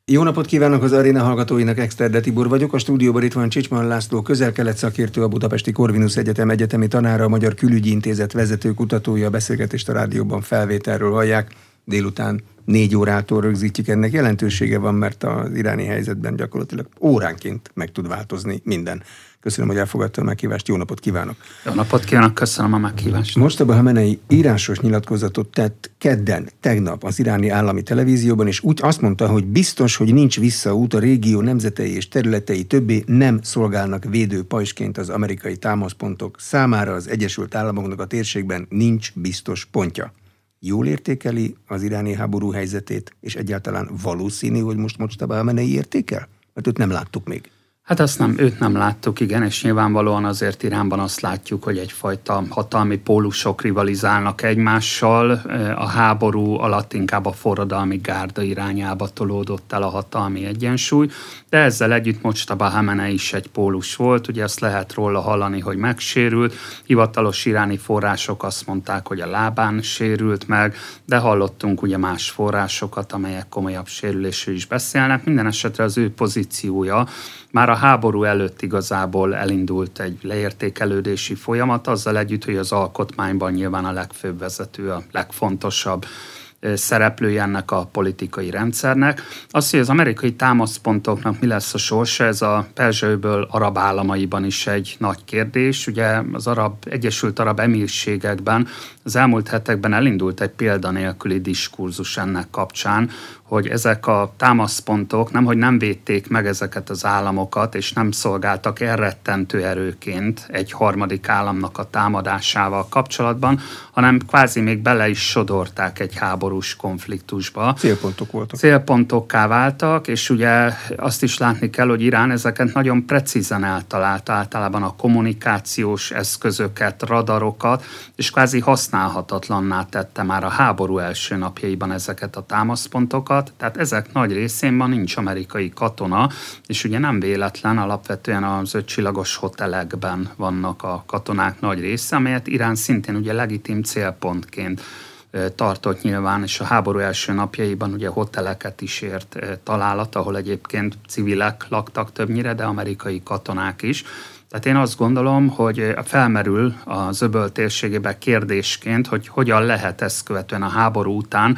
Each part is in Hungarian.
Jó napot kívánok az aréna hallgatóinak, Exterde Tibor vagyok. A stúdióban itt van Csicsman László, közel-kelet szakértő, a Budapesti Corvinus Egyetem egyetemi tanára, a Magyar Külügyi Intézet vezető kutatója. A beszélgetést a rádióban felvételről hallják. Délután 4 órától rögzítjük, ennek jelentősége van, mert az iráni helyzetben gyakorlatilag óránként meg tud változni minden. Köszönöm, hogy elfogadta a meghívást, jó napot kívánok! Jó napot kívánok, köszönöm a meghívást! Mojtaba Hamenei írásos nyilatkozatot tett kedden, tegnap az iráni állami televízióban, és úgy azt mondta, hogy biztos, hogy nincs visszaút, a régió nemzetei és területei többé nem szolgálnak védő pajzsként az amerikai támaszpontok számára, az Egyesült Államoknak a térségben nincs biztos pontja. Jól értékeli az iráni háború helyzetét, és egyáltalán valószínű, hogy most Mojtaba Hamenei értékel? Mert őt nem láttuk még. Hát őt nem láttuk, igen, és nyilvánvalóan azért Iránban azt látjuk, hogy egyfajta hatalmi pólusok rivalizálnak egymással. A háború alatt inkább a forradalmi gárda irányába tolódott el a hatalmi egyensúly, de ezzel együtt Mojtaba Hamenei is egy pólus volt, ugye azt lehet róla hallani, hogy megsérült, hivatalos iráni források azt mondták, hogy a lábán sérült meg, de hallottunk ugye más forrásokat, amelyek komolyabb sérülésről is beszélnek. Minden esetre az ő pozíciója már a háború előtt igazából elindult egy leértékelődési folyamat, azzal együtt, hogy az alkotmányban nyilván a legfőbb vezető, a legfontosabb szereplője ennek a politikai rendszernek. Az, hogy az amerikai támaszpontoknak mi lesz a sorsa, ez a Perzsa-öböl arab államaiban is egy nagy kérdés. Ugye az Egyesült Arab Emírségekben az elmúlt hetekben elindult egy példanélküli diskurzus ennek kapcsán, hogy ezek a támaszpontok nemhogy nem védték meg ezeket az államokat, és nem szolgáltak elrettentő erőként egy harmadik államnak a támadásával kapcsolatban, hanem kvázi még bele is sodorták egy háborús konfliktusba. Célpontok voltak. Célpontokká váltak, és ugye azt is látni kell, hogy Irán ezeket nagyon precízen eltalálta, általában a kommunikációs eszközöket, radarokat, és kvázi használhatatlanná tette már a háború első napjaiban ezeket a támaszpontokat. Tehát ezek nagy részén ma nincs amerikai katona, és ugye nem véletlen, alapvetően az 5 csillagos hotelekben vannak a katonák nagy része, amelyet Irán szintén ugye legitim célpontként tartott nyilván, és a háború első napjaiban ugye hoteleket is ért találat, ahol egyébként civilek laktak többnyire, de amerikai katonák is. Tehát én azt gondolom, hogy felmerül az öböl térségében kérdésként, hogy hogyan lehet ezt követően a háború után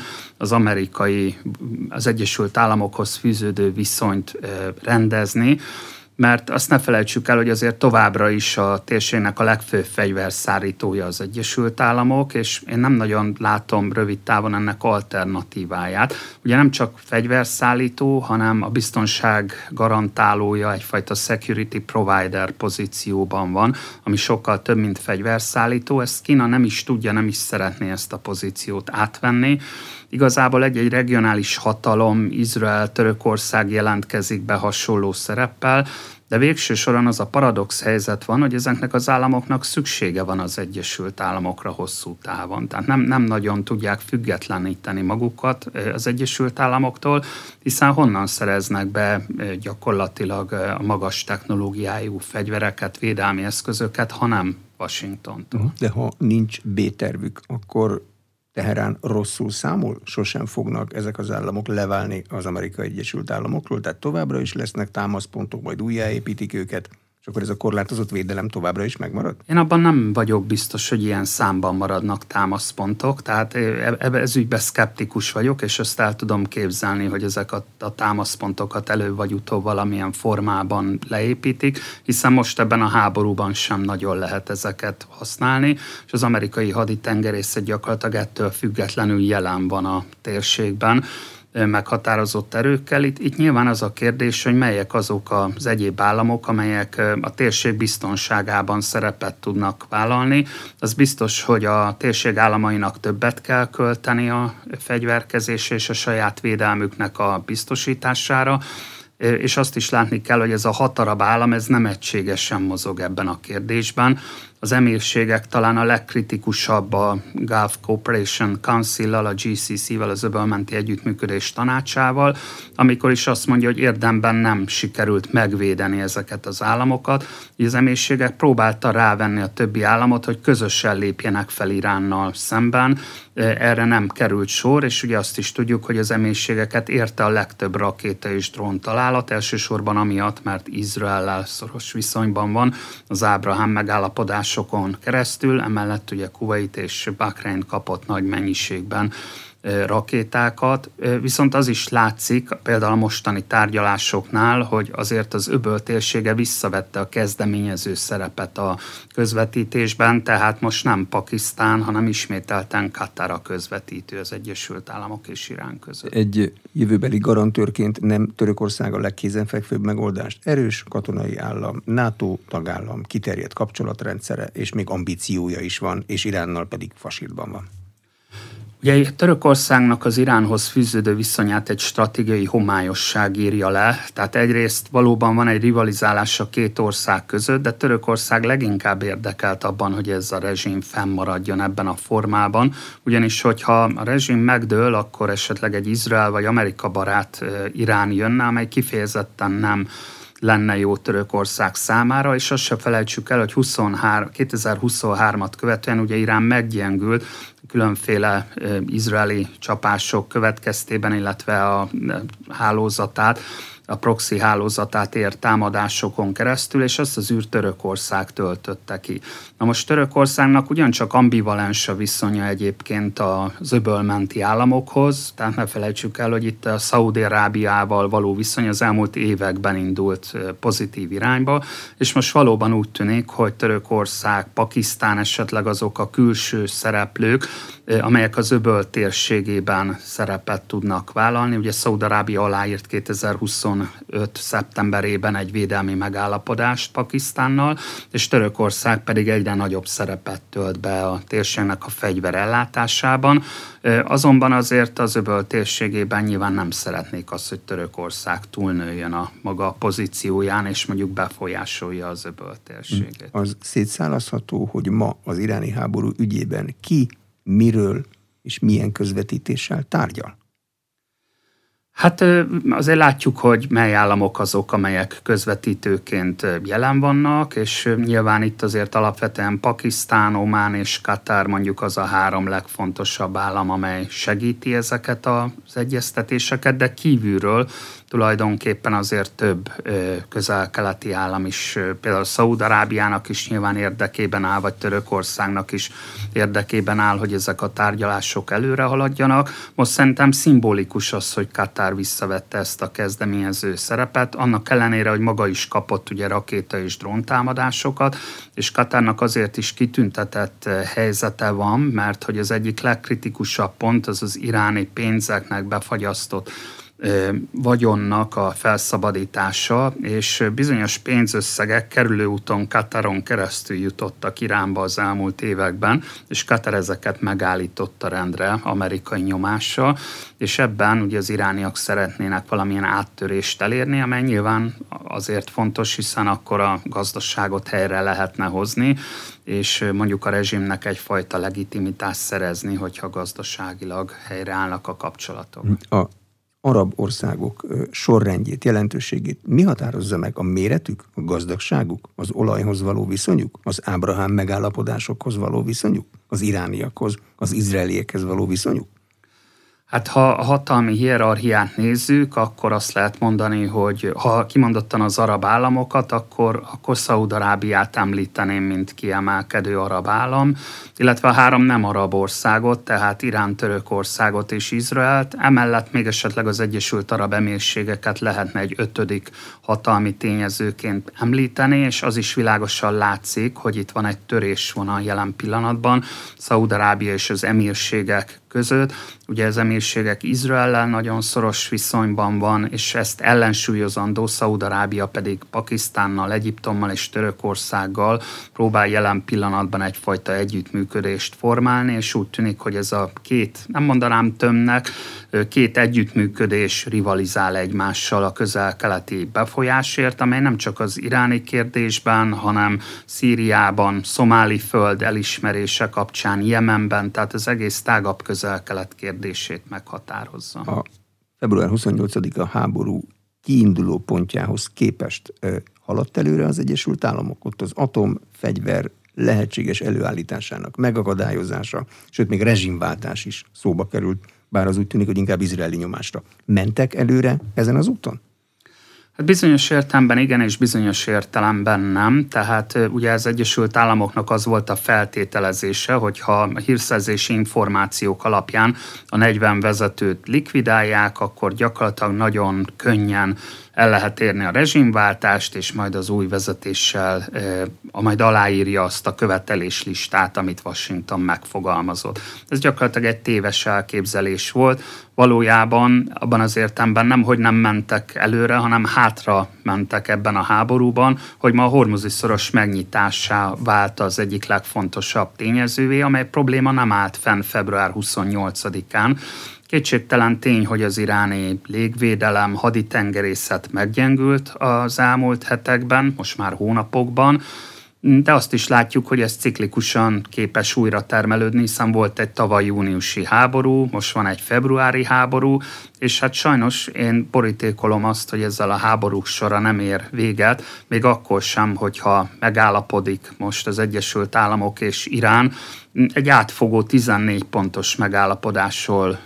az Egyesült Államokhoz fűződő viszonyt rendezni, mert azt ne felejtsük el, hogy azért továbbra is a térségnek a legfőbb fegyverszállítója az Egyesült Államok, és én nem nagyon látom rövid távon ennek alternatíváját. Ugye nem csak fegyverszállító, hanem a biztonság garantálója, egyfajta security provider pozícióban van, ami sokkal több, mint fegyverszállító. Ezt Kína nem is tudja, nem is szeretné ezt a pozíciót átvenni. Igazából egy regionális hatalom, Izrael, Törökország jelentkezik be hasonló szereppel, de végső soron az a paradox helyzet van, hogy ezeknek az államoknak szüksége van az Egyesült Államokra hosszú távon. Tehát nem nagyon tudják függetleníteni magukat az Egyesült Államoktól, hiszen honnan szereznek be gyakorlatilag a magas technológiájú fegyvereket, védelmi eszközöket, hanem Washingtontól. De ha nincs B-tervük, akkor Teherán rosszul számol, sosem fognak ezek az államok leválni az Amerikai Egyesült Államokról, tehát továbbra is lesznek támaszpontok, majd újjáépítik őket, és akkor ez a korlátozott védelem továbbra is megmarad? Én abban nem vagyok biztos, hogy ilyen számban maradnak támaszpontok, tehát ez ügyben szkeptikus vagyok, és azt el tudom képzelni, hogy ezek a támaszpontokat előbb vagy utóbb valamilyen formában leépítik, hiszen most ebben a háborúban sem nagyon lehet ezeket használni, és az amerikai haditengerészet gyakorlatilag ettől függetlenül jelen van a térségben, meghatározott erőkkel. Itt nyilván az a kérdés, hogy melyek azok az egyéb államok, amelyek a térség biztonságában szerepet tudnak vállalni. Az biztos, hogy a térség államainak többet kell költeni a fegyverkezésre és a saját védelmüknek a biztosítására, és azt is látni kell, hogy ez a 6 arab állam, ez nem egységesen mozog ebben a kérdésben. az emírségek talán a legkritikusabb a Gulf Cooperation Council-lal, a GCC-vel, az öbölmenti együttműködés tanácsával, amikor is azt mondja, hogy érdemben nem sikerült megvédeni ezeket az államokat. Az emírségek próbálta rávenni a többi államot, hogy közösen lépjenek fel Iránnal szemben. Erre nem került sor, és ugye azt is tudjuk, hogy az emírségeket érte a legtöbb rakéta és drón találat, elsősorban amiatt, mert Izraellel szoros viszonyban van az Ábrahám megállapodásokon keresztül, emellett ugye Kuvait és Bahrein kapott nagy mennyiségben rakétákat, viszont az is látszik, például a mostani tárgyalásoknál, hogy azért az öböl térsége visszavette a kezdeményező szerepet a közvetítésben, tehát most nem Pakisztán, hanem ismételten Katar a közvetítő az Egyesült Államok és Irán között. Egy jövőbeli garantőrként nem Törökország a legkézenfekvőbb megoldást? Erős katonai állam, NATO tagállam, kiterjedt kapcsolatrendszere, és még ambíciója is van, és Iránnal pedig fasírtban van. Ugye Törökországnak az Iránhoz fűződő viszonyát egy stratégiai homályosság írja le, tehát egyrészt valóban van egy rivalizálás a két ország között, de Törökország leginkább érdekelt abban, hogy ez a rezsim fennmaradjon ebben a formában, ugyanis hogyha a rezsim megdől, akkor esetleg egy Izrael vagy Amerika barát Irán jönne, amely kifejezetten nem lenne jó Törökország számára, és azt se felejtsük el, hogy 2023-at követően ugye Irán meggyengült különféle izraeli csapások következtében, illetve a hálózatát, a proxy hálózatát ért támadásokon keresztül, és azt az űrt Törökország töltötte ki. Na most Törökországnak ugyancsak ambivalens a viszonya egyébként az öbölmenti államokhoz, tehát ne felejtsük el, hogy itt a Szaúd-Arábiával való viszony az elmúlt években indult pozitív irányba, és most valóban úgy tűnik, hogy Törökország, Pakisztán esetleg azok a külső szereplők, amelyek az öböl térségében szerepet tudnak vállalni. Ugye Szaúd-Arábia aláírt 2025. szeptemberében egy védelmi megállapodást Pakisztánnal, és Törökország pedig egyre nagyobb szerepet tölt be a térségnek a fegyverellátásában. Azonban azért az öböl térségében nyilván nem szeretnék azt, hogy Törökország túlnőjön a maga pozícióján, és mondjuk befolyásolja az öböl térségét. Az szétszállazható, hogy ma az iráni háború ügyében ki, miről és milyen közvetítéssel tárgyal? Hát azért látjuk, hogy mely államok azok, amelyek közvetítőként jelen vannak, és nyilván itt azért alapvetően Pakisztán, Omán és Katar mondjuk az a három legfontosabb állam, amely segíti ezeket az egyeztetéseket, de kívülről tulajdonképpen azért több közel-keleti állam is, például Szaúd-Arábiának is nyilván érdekében áll, vagy Törökországnak is érdekében áll, hogy ezek a tárgyalások előre haladjanak. Most szerintem szimbolikus az, hogy Katar visszavette ezt a kezdeményező szerepet, annak ellenére, hogy maga is kapott ugye rakéta és dróntámadásokat, és Katarnak azért is kitüntetett helyzete van, mert hogy az egyik legkritikusabb pont az az iráni pénzeknek befagyasztott vagyonnak a felszabadítása, és bizonyos pénzösszegek kerülőúton Kataron keresztül jutottak Iránba az elmúlt években, és Katar ezeket megállította rendre amerikai nyomással, és ebben ugye az irániak szeretnének valamilyen áttörést elérni, amely nyilván azért fontos, hiszen akkor a gazdaságot helyre lehetne hozni, és mondjuk a rezsimnek egyfajta legitimitást szerezni, hogyha gazdaságilag helyreállnak a kapcsolatok. Arab országok sorrendjét, jelentőségét mi határozza meg? A méretük, a gazdagságuk, az olajhoz való viszonyuk, az Ábrahám megállapodásokhoz való viszonyuk, az irániakhoz, az izraeliekhez való viszonyuk? Hát ha a hatalmi hierarchiát nézzük, akkor azt lehet mondani, hogy ha kimondottan az arab államokat, akkor Szaúd-Arábiát említeném, mint kiemelkedő arab állam, illetve a három nem arab országot, tehát Irán, Törökországot és Izraelt, emellett még esetleg az Egyesült Arab Emírségeket lehetne egy ötödik hatalmi tényezőként említeni, és az is világosan látszik, hogy itt van egy törésvonal jelen pillanatban Szaúd-Arábia és az emírségek között. Ugye az emírségek Izraellel nagyon szoros viszonyban van, és ezt ellensúlyozandó Szaúd-Arábia pedig Pakisztánnal, Egyiptommal és Törökországgal próbál jelen pillanatban egyfajta együttműködést formálni, és úgy tűnik, hogy ez a két, nem mondanám tömnek, két együttműködés rivalizál egymással a közel-keleti befolyásért, amely nem csak az iráni kérdésben, hanem Szíriában, Szomáli föld elismerése kapcsán, Jemenben, tehát az egész tágabb közel-kelet kérdését meghatározza. A február 28-a háború kiinduló pontjához képest haladt előre az Egyesült Államok? Ott az atomfegyver lehetséges előállításának megakadályozása, sőt még rezsimváltás is szóba került, bár az úgy tűnik, hogy inkább izraeli nyomásra. Mentek előre ezen az úton? Hát bizonyos értelemben igen, és bizonyos értelemben nem. Tehát ugye az Egyesült Államoknak az volt a feltételezése, hogyha a hírszerzési információk alapján a 40 vezetőt likvidálják, akkor gyakorlatilag nagyon könnyen el lehet érni a rezsimváltást, és majd az új vezetéssel majd aláírja azt a követeléslistát, amit Washington megfogalmazott. Ez gyakorlatilag egy téves elképzelés volt. Valójában abban az értelemben nem mentek előre, hanem hátra mentek ebben a háborúban, hogy ma a Hormuzi-szoros megnyitásá vált az egyik legfontosabb tényezővé, amely probléma nem állt fenn február 28-án. Kétségtelen tény, hogy az iráni légvédelem, haditengerészet meggyengült az elmúlt hetekben, most már hónapokban, de azt is látjuk, hogy ez ciklikusan képes újra termelődni, hiszen volt egy tavaly júniusi háború, most van egy februári háború, és hát sajnos én borítékolom azt, hogy ezzel a háborúk sora nem ér véget, még akkor sem, hogyha megállapodik most az Egyesült Államok és Irán, egy átfogó 14 pontos megállapodásról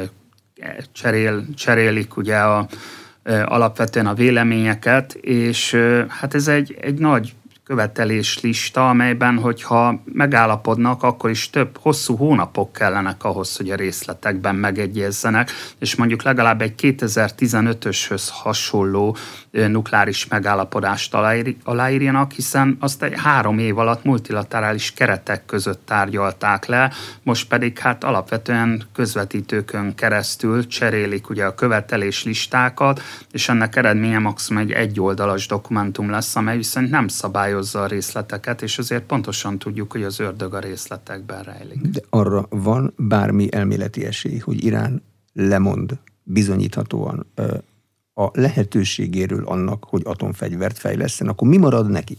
cserélik ugye alapvetően a véleményeket, és hát ez egy nagy követeléslista, amelyben, hogyha megállapodnak, akkor is több hosszú hónapok kellenek ahhoz, hogy a részletekben megegyezzenek, és mondjuk legalább egy 2015-öshöz hasonló nukleáris megállapodást aláírjanak, hiszen azt egy 3 év alatt multilaterális keretek között tárgyalták le, most pedig hát alapvetően közvetítőkön keresztül cserélik ugye a követeléslistákat, és ennek eredménye maximum egy egyoldalas dokumentum lesz, amely viszont nem szabályozza a részleteket, és azért pontosan tudjuk, hogy az ördög a részletekben rejlik. De arra van bármi elméleti esély, hogy Irán lemond bizonyíthatóan a lehetőségéről annak, hogy atomfegyvert fejleszten, akkor mi marad neki?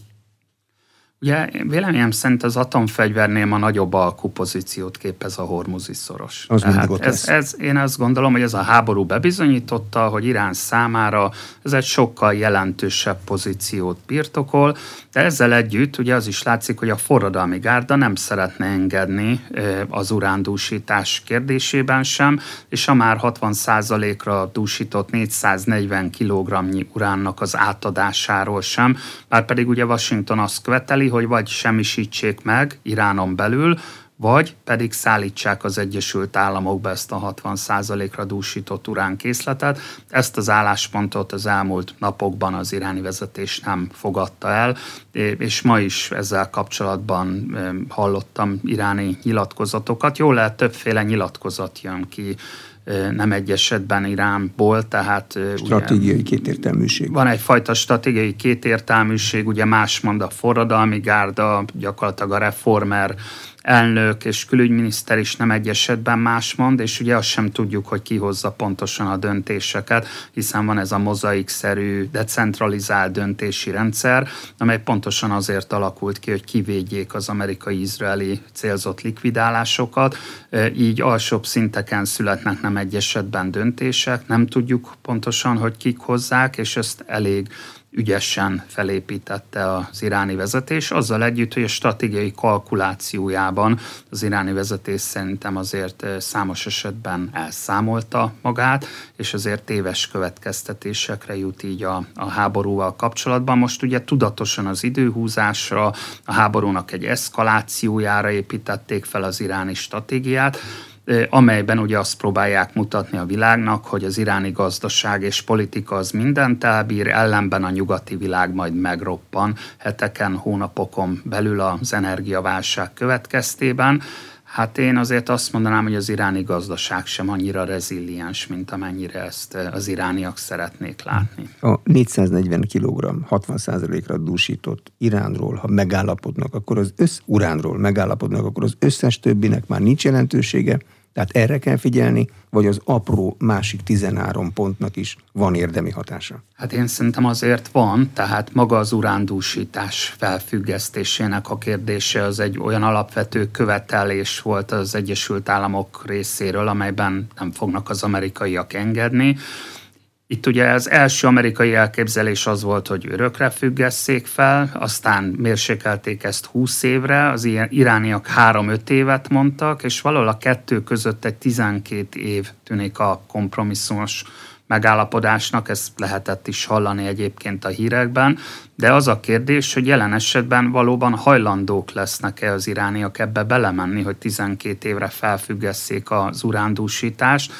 Ugye véleményem szerint az atomfegyvernél ma nagyobb alkupozíciót képez a Hormuzi-szoros. Az mindig ott lesz. Én azt gondolom, hogy ez a háború bebizonyította, hogy Irán számára ez egy sokkal jelentősebb pozíciót birtokol, de ezzel együtt ugye az is látszik, hogy a forradalmi gárda nem szeretne engedni az urándúsítás kérdésében sem, és a már 60%-ra dúsított 440 kg-nyi uránnak az átadásáról sem, bár pedig ugye Washington azt követeli, hogy vagy semmisítsék meg Iránon belül, vagy pedig szállítsák az Egyesült Államokba ezt a 60%-ra dúsított uránkészletet. Ezt az álláspontot az elmúlt napokban az iráni vezetés nem fogadta el, és ma is ezzel kapcsolatban hallottam iráni nyilatkozatokat. Jól lehet, többféle nyilatkozat jön ki, nem egy esetben Iránból, tehát... Stratégiai kétértelműség. Van egyfajta stratégiai kétértelműség, ugye más mond a forradalmi gárda, gyakorlatilag a reformer elnök és külügyminiszter is nem egy esetben más mond, és ugye azt sem tudjuk, hogy ki hozza pontosan a döntéseket, hiszen van ez a mozaikszerű, decentralizált döntési rendszer, amely pontosan azért alakult ki, hogy kivédjék az amerikai-izraeli célzott likvidálásokat, így alsóbb szinteken születnek nem egy esetben döntések, nem tudjuk pontosan, hogy kik hozzák, és ezt elég ügyesen felépítette az iráni vezetés, azzal együtt, hogy a stratégiai kalkulációjában az iráni vezetés szerintem azért számos esetben elszámolta magát, és azért téves következtetésekre jut így a háborúval kapcsolatban. Most ugye tudatosan az időhúzásra, a háborúnak egy eszkalációjára építették fel az iráni stratégiát, amelyben ugye azt próbálják mutatni a világnak, hogy az iráni gazdaság és politika az mindent elbír, ellenben a nyugati világ majd megroppan heteken, hónapokon belül az energiaválság következtében. Hát én azért azt mondanám, hogy az iráni gazdaság sem annyira reziliens, mint amennyire ezt az irániak szeretnék látni. A 440 kg, 60%-ra dúsított Iránról, ha megállapodnak, akkor uránról megállapodnak, akkor az összes többinek már nincs jelentősége, Tehát erre kell figyelni, vagy az apró másik 13 pontnak is van érdemi hatása? Hát én szerintem azért van, tehát maga az urándúsítás felfüggesztésének a kérdése az egy olyan alapvető követelés volt az Egyesült Államok részéről, amelyben nem fognak az amerikaiak engedni. Itt ugye az első amerikai elképzelés az volt, hogy örökre függesszék fel, aztán mérsékelték ezt 20 évre, az irániak 3-5 évet mondtak, és valahol a kettő között egy 12 év tűnik a kompromisszumos megállapodásnak, ezt lehetett is hallani egyébként a hírekben, de az a kérdés, hogy jelen esetben valóban hajlandók lesznek-e az irániak ebbe belemenni, hogy 12 évre felfüggesszék az urándúsítást,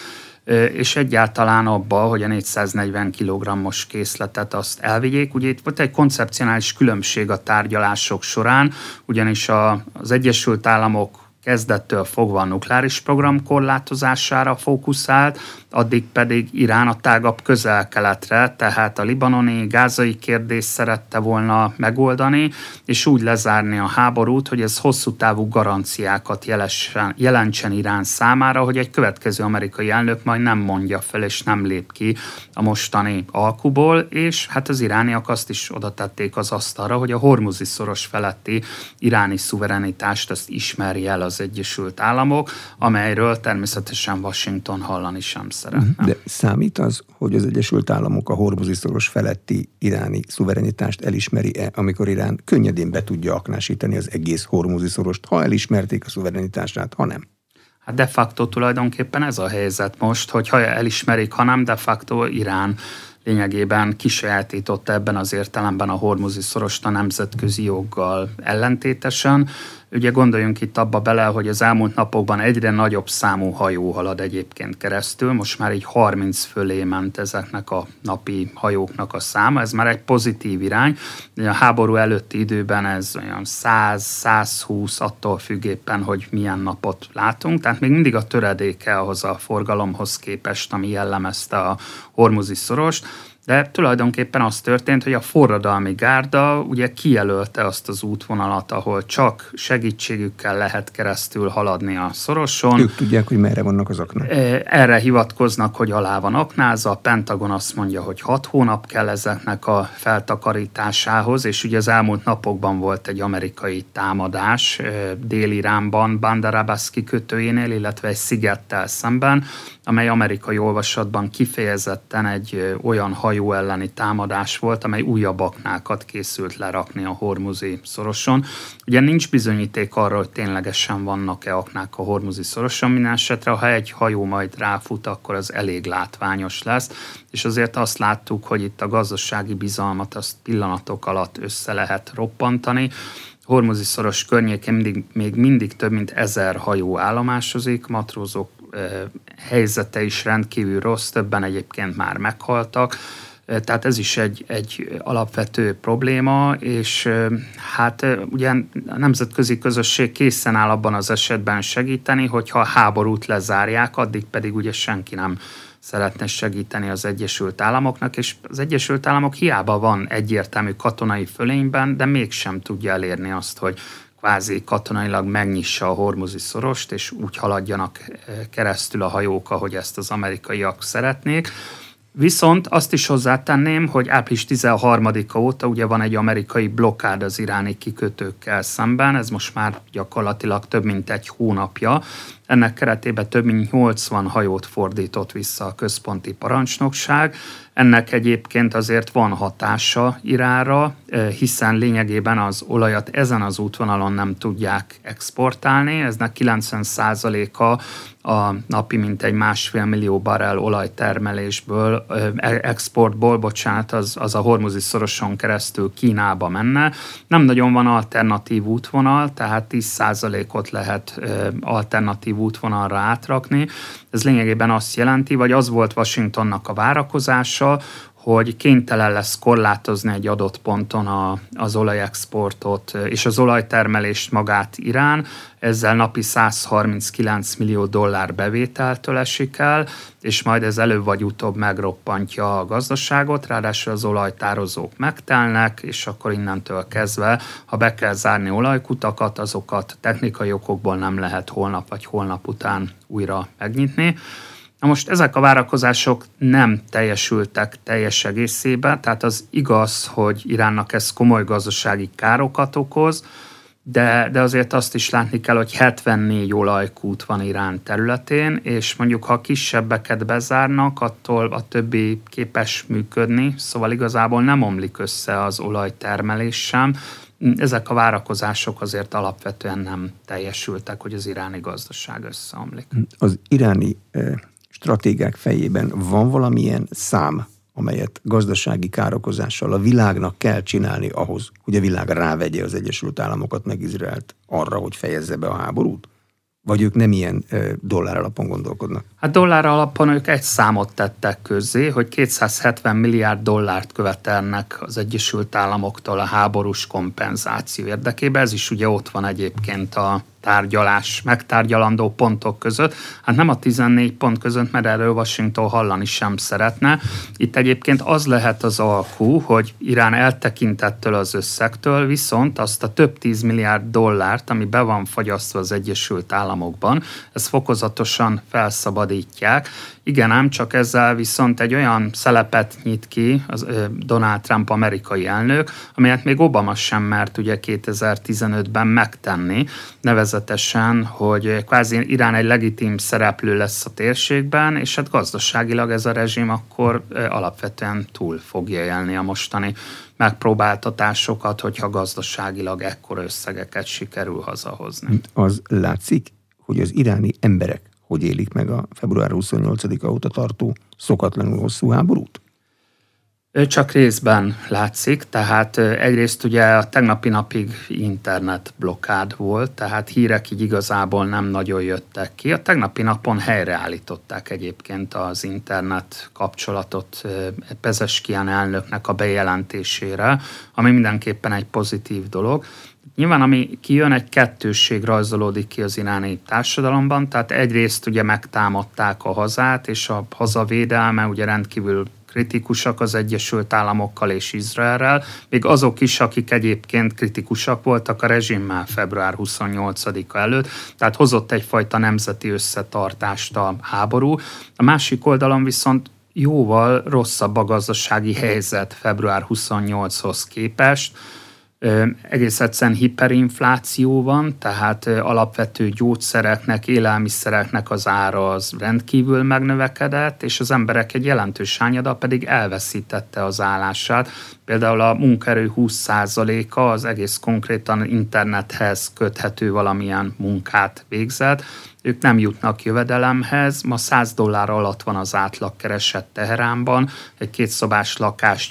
és egyáltalán abba, hogy a 440 kg-os készletet azt elvigyék. Ugye itt volt egy koncepcionális különbség a tárgyalások során, ugyanis az Egyesült Államok kezdettől fogva a nukleáris program korlátozására fókuszált, addig pedig Irán a tágabb közel-keletre, tehát a libanoni, gázai kérdést szerette volna megoldani, és úgy lezárni a háborút, hogy ez hosszú távú garanciákat jelentsen Irán számára, hogy egy következő amerikai elnök majd nem mondja fel, és nem lép ki a mostani alkuból, és hát az irániak azt is oda tették az asztalra, hogy a Hormuzi szoros feletti iráni szuverenitást azt ismerje el az Egyesült Államok, amelyről természetesen Washington hallani sem szeretne. De számít az, hogy az Egyesült Államok a Hormuzi szoros feletti iráni szuverenitást elismeri-e, amikor Irán könnyedén be tudja aknásítani az egész Hormuzi szorost, ha elismerték a szuverenitását, ha nem? Hát de facto tulajdonképpen ez a helyzet most, hogy ha elismerik, ha nem, de facto Irán lényegében kisajátította ebben az értelemben a Hormuzi szorost a nemzetközi joggal ellentétesen. Ugye gondoljunk itt abba bele, hogy az elmúlt napokban egyre nagyobb számú hajó halad egyébként keresztül, most már így 30 fölé ment ezeknek a napi hajóknak a száma, ez már egy pozitív irány. A háború előtti időben ez olyan 100-120, attól függ éppen, hogy milyen napot látunk, tehát még mindig a töredéke ahhoz a forgalomhoz képest, ami jellemezte a Hormuzi szorost. De tulajdonképpen az történt, hogy a forradalmi gárda ugye kijelölte azt az útvonalat, ahol csak segítségükkel lehet keresztül haladni a szoroson. Ők tudják, hogy merre vannak az aknák. Erre hivatkoznak, hogy alá van aknázva, a Pentagon azt mondja, hogy 6 hónap kell ezeknek a feltakarításához, és ugye az elmúlt napokban volt egy amerikai támadás Dél-Iránban, Bandar Abbas kikötőjénél, illetve egy szigettel szemben, amely amerikai olvasatban kifejezetten egy olyan hajó elleni támadás volt, amely újabb aknákat készült lerakni a Hormuzi szoroson. Ugye nincs bizonyíték arra, hogy ténylegesen vannak-e aknák a Hormuzi szoroson, minden esetre, ha egy hajó majd ráfut, akkor az elég látványos lesz, és azért azt láttuk, hogy itt a gazdasági bizalmat azt pillanatok alatt össze lehet roppantani. Hormuzi szoros környékén még mindig több mint 1000 hajó állomásozik, matrózok helyzete is rendkívül rossz, többen egyébként már meghaltak, tehát ez is egy alapvető probléma, és hát ugye a nemzetközi közösség készen áll abban az esetben segíteni, hogyha a háborút lezárják, addig pedig ugye senki nem szeretne segíteni az Egyesült Államoknak, és az Egyesült Államok hiába van egyértelmű katonai fölényben, de mégsem tudja elérni azt, hogy kvázi katonailag megnyissa a Hormuzi szorost, és úgy haladjanak keresztül a hajók, ahogy ezt az amerikaiak szeretnék. Viszont azt is hozzátenném, hogy április 13-a óta ugye van egy amerikai blokkád az iráni kikötőkkel szemben, ez most már gyakorlatilag több mint egy hónapja. Ennek keretében több mint 80 hajót fordított vissza a központi parancsnokság. Ennek egyébként azért van hatása Iránra, hiszen lényegében az olajat ezen az útvonalon nem tudják exportálni. Eznek 90%-a a napi mintegy 1,5 millió barrel olajtermelésből, exportból, az a Hormuzi szoroson keresztül Kínába menne. Nem nagyon van alternatív útvonal, tehát 10%-ot lehet alternatív útvonalra átrakni. Ez lényegében azt jelenti, vagy az volt Washingtonnak a várakozása, hogy kénytelen lesz korlátozni egy adott ponton az olajexportot és az olajtermelést magát Irán, ezzel napi 139 millió dollár bevételtől esik el, és majd ez előbb vagy utóbb megroppantja a gazdaságot, ráadásul az olajtározók megtelnek, és akkor innentől kezdve, ha be kell zárni olajkutakat, azokat technikai okokból nem lehet holnap vagy holnap után újra megnyitni. Na most ezek a várakozások nem teljesültek teljes egészében, tehát az igaz, hogy Iránnak ez komoly gazdasági károkat okoz, de azért azt is látni kell, hogy 74 olajkút van Irán területén, és mondjuk ha kisebbeket bezárnak, attól a többi képes működni, szóval igazából nem omlik össze az olajtermelés sem. Ezek a várakozások azért alapvetően nem teljesültek, hogy az iráni gazdaság összeomlik. Az iráni stratégák fejében van valamilyen szám, amelyet gazdasági károkozással a világnak kell csinálni ahhoz, hogy a világ rávegye az Egyesült Államokat meg Izraelt arra, hogy fejezze be a háborút? Vagy ők nem ilyen dollár alapon gondolkodnak? Hát dollár alapon ők egy számot tettek közzé, hogy 270 milliárd dollárt követelnek az Egyesült Államoktól a háborús kompenzáció érdekében. Ez is ugye ott van egyébként a megtárgyalandó pontok között. Hát nem a 14 pont között, mert erről Washington hallani sem szeretne. Itt egyébként az lehet az alkú, hogy Irán eltekintettől az összegtől, viszont azt a több 10 milliárd dollárt, ami be van fagyasztva az Egyesült Államokban, ezt fokozatosan felszabadítják. Igen, ám csak ezzel viszont egy olyan szelepet nyit ki az Donald Trump amerikai elnök, amelyet még Obama sem mert ugye 2015-ben megtenni, nevezetesen, hogy kvázi Irán egy legitim szereplő lesz a térségben, és hát gazdaságilag ez a rezsim akkor alapvetően túl fogja élni a mostani megpróbáltatásokat, hogyha gazdaságilag ekkora összegeket sikerül hazahozni. Az látszik, hogy az iráni emberek hogy élik meg a február 28-a óta tartó szokatlanul hosszú háborút? Csak részben látszik, tehát egyrészt ugye a tegnapi napig internetblokkád volt, tehát hírek így igazából nem nagyon jöttek ki. A tegnapi napon helyreállították egyébként az internet kapcsolatot Pezeskian elnöknek a bejelentésére, ami mindenképpen egy pozitív dolog. Nyilván, ami kijön, egy kettősség rajzolódik ki az iráni társadalomban, tehát egyrészt ugye megtámadták a hazát, és a hazavédelme ugye rendkívül kritikusak az Egyesült Államokkal és Izraellel, még azok is, akik egyébként kritikusak voltak a rezsimmel február 28-a előtt, tehát hozott egyfajta nemzeti összetartást a háború. A másik oldalon viszont jóval rosszabb a gazdasági helyzet február 28-hoz képest, egész egyszerűen hiperinfláció van, tehát alapvető gyógyszereknek, élelmiszereknek az ára az rendkívül megnövekedett, és az emberek egy jelentős hányada pedig elveszítette az állását. Például a munkaerő 20%-a az egész konkrétan internethez köthető valamilyen munkát végzett. Ők nem jutnak jövedelemhez, ma $100 alatt van az átlagkereset Teheránban, egy kétszobás lakás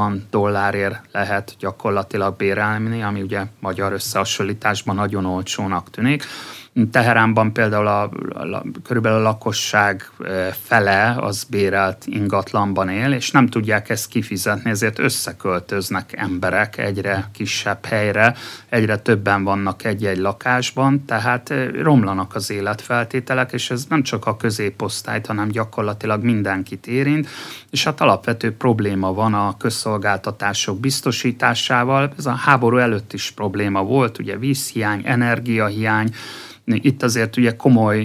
$80 lehet gyakorlatilag bérelni, ami ugye magyar összehasonlításban nagyon olcsónak tűnik. Teheránban például körülbelül a lakosság fele az bérelt ingatlanban él, és nem tudják ezt kifizetni, ezért összeköltöznek emberek egyre kisebb helyre, egyre többen vannak egy-egy lakásban, tehát romlanak az életfeltételek, és ez nem csak a középosztályt, hanem gyakorlatilag mindenkit érint, és hát alapvető probléma van a közszolgáltatások biztosításával, ez a háború előtt is probléma volt, ugye vízhiány, energiahiány. Itt azért ugye komoly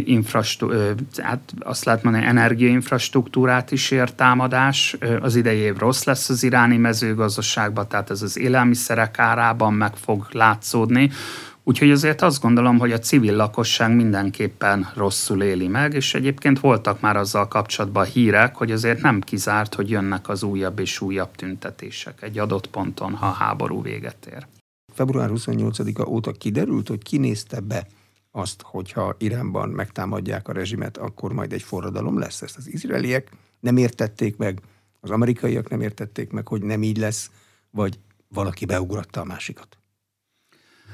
azt lehet mondani, energiainfrastruktúrát is ér támadás. Az idei év rossz lesz az iráni mezőgazdaságban, tehát ez az élelmiszerek árában meg fog látszódni. Úgyhogy azért azt gondolom, hogy a civil lakosság mindenképpen rosszul éli meg, és egyébként voltak már azzal kapcsolatban hírek, hogy azért nem kizárt, hogy jönnek az újabb és újabb tüntetések egy adott ponton, ha a háború véget ér. Február 28-a óta kiderült, hogy kinézte be azt, hogyha Iránban megtámadják a rezsimet, akkor majd egy forradalom lesz. Ezt az izraeliek nem értették meg, az amerikaiak nem értették meg, hogy nem így lesz, vagy valaki beugratta a másikat.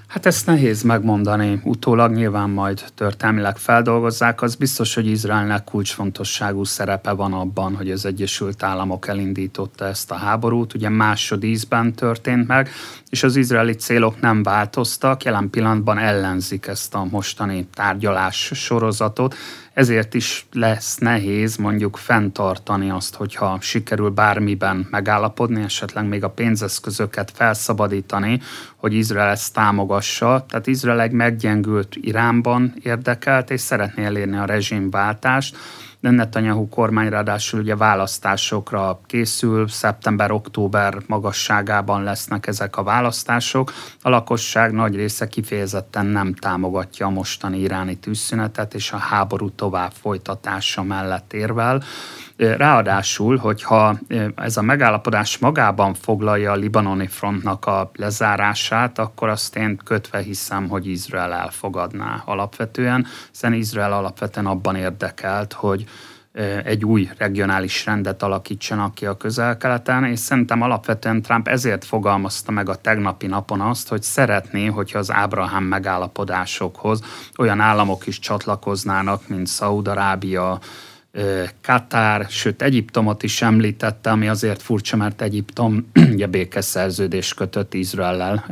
Hát ezt nehéz megmondani. Utólag nyilván majd történelmileg feldolgozzák. Az biztos, hogy Izraelnek kulcsfontosságú szerepe van abban, hogy az Egyesült Államok elindította ezt a háborút. Ugye másodízben történt meg, és az izraeli célok nem változtak. Jelen pillanatban ellenzik ezt a mostani tárgyalás sorozatot. Ezért is lesz nehéz mondjuk fenntartani azt, hogyha sikerül bármiben megállapodni, esetleg még a pénzeszközöket felszabadítani, hogy Izrael ezt támogassa. Tehát Izrael egy meggyengült Iránban érdekelt, és szeretné elérni a rezsimváltást. De Netanyahu kormány ráadásul ugye választásokra készül, szeptember-október magasságában lesznek ezek a választások. A lakosság nagy része kifejezetten nem támogatja a mostani iráni tűzszünetet, és a háború tovább folytatása mellett érvel. Ráadásul, hogyha ez a megállapodás magában foglalja a libanoni frontnak a lezárását, akkor azt én kötve hiszem, hogy Izrael elfogadná alapvetően, hiszen Izrael alapvetően abban érdekelt, hogy egy új regionális rendet alakítsanak ki a Közel-Keleten, és szerintem alapvetően Trump ezért fogalmazta meg a tegnapi napon azt, hogy szeretné, hogyha az Ábrahám megállapodásokhoz olyan államok is csatlakoznának, mint Szaúd-Arábia, Katár, sőt Egyiptomot is említette, ami azért furcsa, mert Egyiptom ugye békeszerződést kötött Izraellel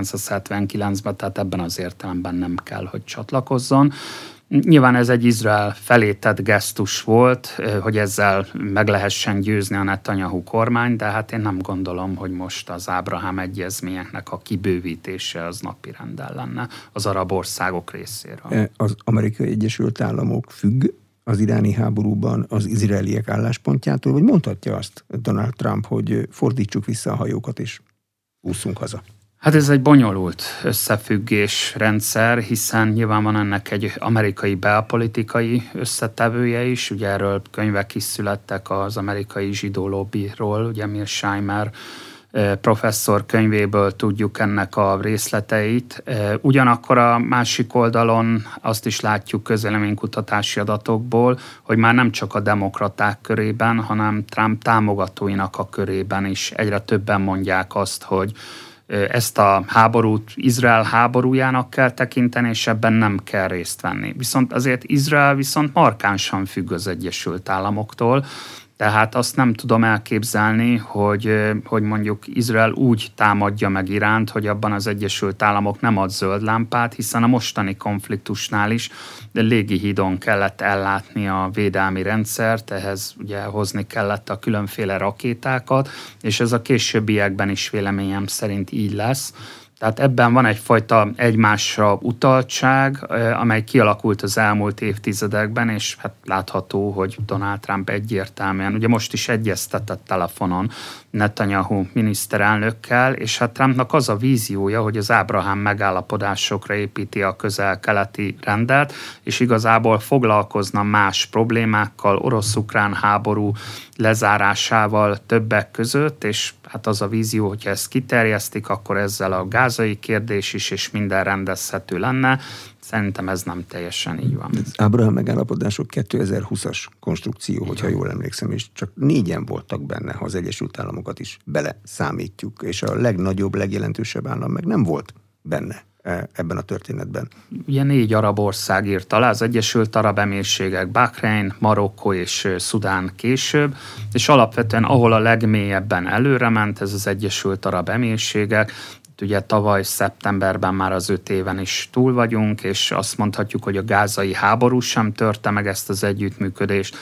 1979-ben, tehát ebben az értelemben nem kell, hogy csatlakozzon. Nyilván ez egy Izrael felé tett gesztus volt, hogy ezzel meg lehessen győzni a Netanyahu kormány, de hát én nem gondolom, hogy most az Ábrahám egyezményeknek a kibővítése az napirenden lenne az arab országok részéről. Az Amerikai Egyesült Államok függ az iráni háborúban az izraeliek álláspontjától, vagy mondhatja azt Donald Trump, hogy fordítsuk vissza a hajókat és ússzunk haza? Hát ez egy bonyolult összefüggés rendszer, hiszen nyilván van ennek egy amerikai belpolitikai összetevője is, ugye erről könyvek is születtek az amerikai zsidó lobbyról, ugye Mearsheimer professzor könyvéből tudjuk ennek a részleteit. Ugyanakkor a másik oldalon azt is látjuk közvéleménykutatási adatokból, hogy már nem csak a demokraták körében, hanem Trump támogatóinak a körében is egyre többen mondják azt, hogy ezt a háborút Izrael háborújának kell tekinteni, és ebben nem kell részt venni. Viszont azért Izrael viszont markánsan függ az Egyesült Államoktól, tehát azt nem tudom elképzelni, hogy mondjuk Izrael úgy támadja meg Iránt, hogy abban az Egyesült Államok nem ad zöld lámpát, hiszen a mostani konfliktusnál is légihídon kellett ellátni a védelmi rendszert, ehhez ugye hozni kellett a különféle rakétákat, és ez a későbbiekben is véleményem szerint így lesz. Tehát ebben van egyfajta egymásra utaltság, amely kialakult az elmúlt évtizedekben, és hát látható, hogy Donald Trump egyértelműen, ugye most is egyeztetett telefonon Netanyahu miniszterelnökkel, és hát Trumpnak az a víziója, hogy az Ábrahám megállapodásokra építi a közel-keleti rendet, és igazából foglalkozna más problémákkal, orosz-ukrán háború lezárásával többek között, és hát az a vízió, hogyha ezt kiterjesztik, akkor ezzel a gázai kérdés is, és minden rendezhető lenne. Szerintem ez nem teljesen így van. Az Ábrahám megállapodások 2020-as konstrukció, hogyha jól emlékszem, és csak 4-en voltak benne, ha az Egyesült Államokat is beleszámítjuk, és a legnagyobb, legjelentősebb állam meg nem volt benne ebben a történetben. Ugye 4 arab ország írta alá, az Egyesült Arab Emírségek, Bahrein, Marokkó és Szudán később, és alapvetően ahol a legmélyebben előrement, ez az Egyesült Arab Emírségek. Ugye tavaly szeptemberben már az 5 éven is túl vagyunk, és azt mondhatjuk, hogy a gázai háború sem törte meg ezt az együttműködést.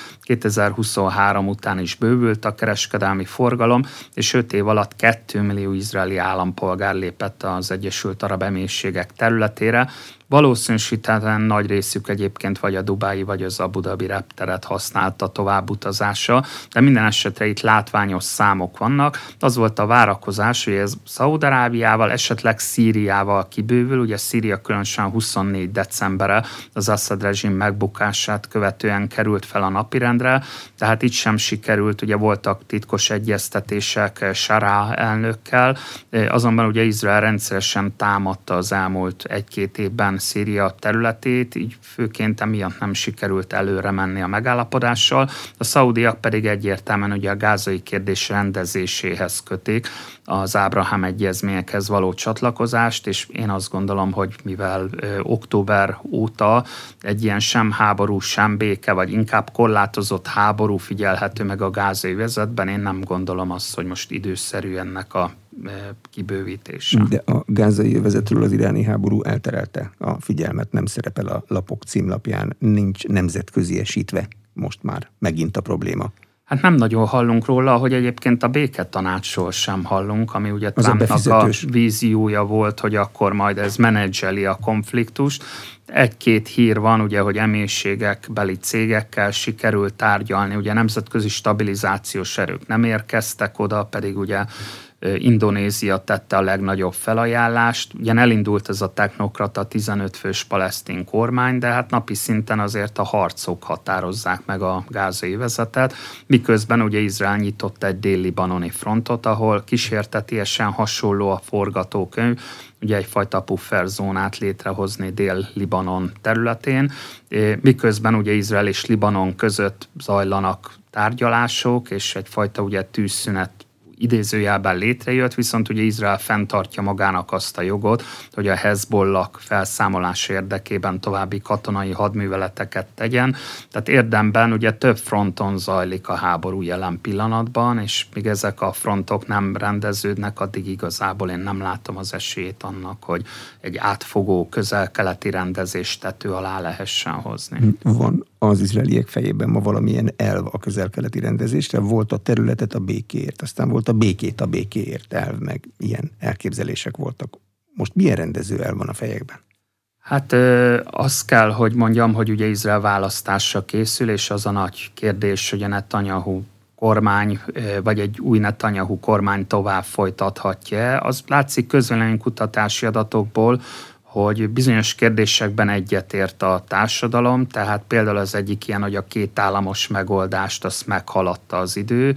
2023 után is bővült a kereskedelmi forgalom, és 5 év alatt 2 millió izraeli állampolgár lépett az Egyesült Arab Emírségek területére. Valószínűsíthetően nagy részük egyébként vagy a Dubái, vagy az Abu Dhabi repteret használta továbbutazásra, de minden esetre itt látványos számok vannak. Az volt a várakozás, hogy ez Szaúd-Arábiával, esetleg Szíriával kibővül, ugye Szíria különösen 24 decemberre az Assad rezsim megbukását követően került fel a napirendre, tehát itt sem sikerült, ugye voltak titkos egyeztetések Sará elnökkel, azonban ugye Izrael rendszeresen támadta az elmúlt 1-2 évben Szíria területét, így főként emiatt nem sikerült előre menni a megállapodással. A szaudiak pedig egyértelműen ugye a gázai kérdés rendezéséhez kötik az Ábrahám egyezményekhez való csatlakozást, és én azt gondolom, hogy mivel október óta egy ilyen sem háború, sem béke, vagy inkább korlátozott háború figyelhető meg a gázai övezetben, én nem gondolom azt, hogy most időszerű ennek a kibővítése. De a gázai övezetről az iráni háború elterelte a figyelmet, nem szerepel a lapok címlapján, nincs nemzetköziesítve most már megint a probléma. Hát nem nagyon hallunk róla, hogy egyébként a béketanácsról sem hallunk, ami ugye Trumpnak a víziója volt, hogy akkor majd ez menedzseli a konfliktust. Egy-két hír van, ugye, hogy emészségekbeli cégekkel sikerült tárgyalni, ugye nemzetközi stabilizációs erők nem érkeztek oda, pedig ugye Indonézia tette a legnagyobb felajánlást. Ugye elindult ez a technokrata 15 fős palesztin kormány, de hát napi szinten azért a harcok határozzák meg a gázai övezetet, miközben ugye Izrael nyitott egy dél-libanoni frontot, ahol kísértetiesen hasonló a forgatókönyv, ugye egyfajta pufferzónát létrehozni Dél-Libanon területén, miközben ugye Izrael és Libanon között zajlanak tárgyalások, és egyfajta ugye tűzszünet idézőjelben létrejött, viszont ugye Izrael fenntartja magának azt a jogot, hogy a Hezbollah felszámolás érdekében további katonai hadműveleteket tegyen. Tehát érdemben ugye több fronton zajlik a háború jelen pillanatban, és míg ezek a frontok nem rendeződnek, addig igazából én nem látom az esélyét annak, hogy egy átfogó közel-keleti rendezést tető alá lehessen hozni. Van az izraeliek fejében ma valamilyen elv a közel-keleti rendezésre? Volt a területet a békéért, aztán volt a békét a békéért elv, meg ilyen elképzelések voltak. Most milyen rendező elv van a fejekben? Hát azt kell, hogy mondjam, hogy ugye Izrael választásra készül, és az a nagy kérdés, hogy a Netanyahu kormány, vagy egy új Netanyahu kormány tovább folytathatja. Az látszik közvéleménykutatási adatokból, hogy bizonyos kérdésekben egyetért a társadalom, tehát például az egyik ilyen, hogy a két államos megoldást azt meghaladta az idő,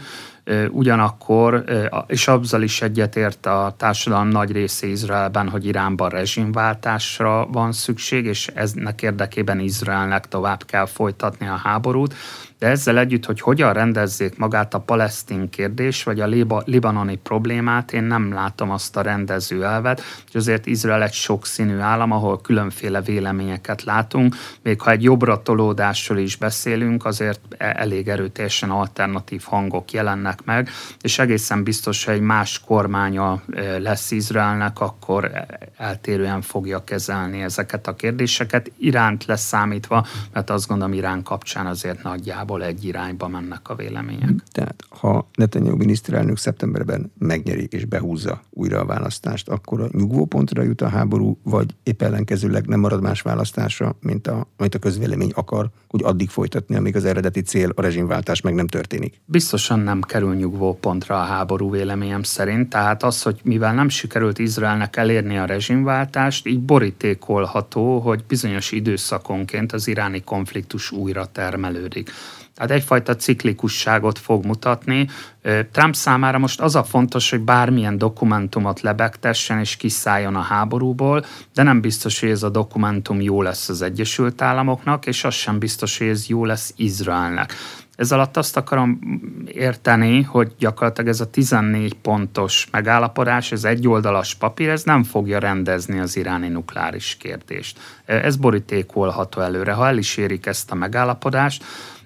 ugyanakkor, és azzal is egyetért a társadalom nagy része Izraelben, hogy Iránban rezsimváltásra van szükség, és ennek érdekében Izraelnek tovább kell folytatni a háborút, de ezzel együtt, hogy hogyan rendezzék magát a palesztin kérdés, vagy a libanoni problémát, én nem látom azt a rendező elvet, és azért Izrael egy sokszínű állam, ahol különféle véleményeket látunk, még ha egy jobbra tolódásról is beszélünk, azért elég erőteljesen alternatív hangok jelennek meg, és egészen biztos, hogy egy más kormánya lesz Izraelnek, akkor eltérően fogja kezelni ezeket a kérdéseket, Iránt leszámítva, mert azt gondolom, Irán kapcsán azért nagyjából egy irányba mennek a vélemények. Tehát ha Netanyahu miniszterelnök szeptemberben megnyeri és behúzza újra a választást, akkor a nyugvópontra jut a háború, vagy épp ellenkezőleg nem marad más választásra, mint amit a közvélemény akar, hogy addig folytatni, amíg az eredeti cél, a rezsimváltás meg nem történik? Biztosan nem kerül nyugvópontra a háború véleményem szerint, tehát az, hogy mivel nem sikerült Izraelnek elérni a rezsimváltást, így borítékolható, hogy bizonyos időszakonként az iráni konfliktus újra termelődik. Tehát egyfajta ciklikusságot fog mutatni. Trump számára most az a fontos, hogy bármilyen dokumentumot lebegtessen és kiszálljon a háborúból, de nem biztos, hogy ez a dokumentum jó lesz az Egyesült Államoknak, és az sem biztos, hogy ez jó lesz Izraelnek. Ez alatt azt akarom érteni, hogy gyakorlatilag ez a 14 pontos megállapodás, ez egyoldalas papír, ez nem fogja rendezni az iráni nukleáris kérdést. Ez borítékolható előre. Ha el is érik ezt a megállapodást,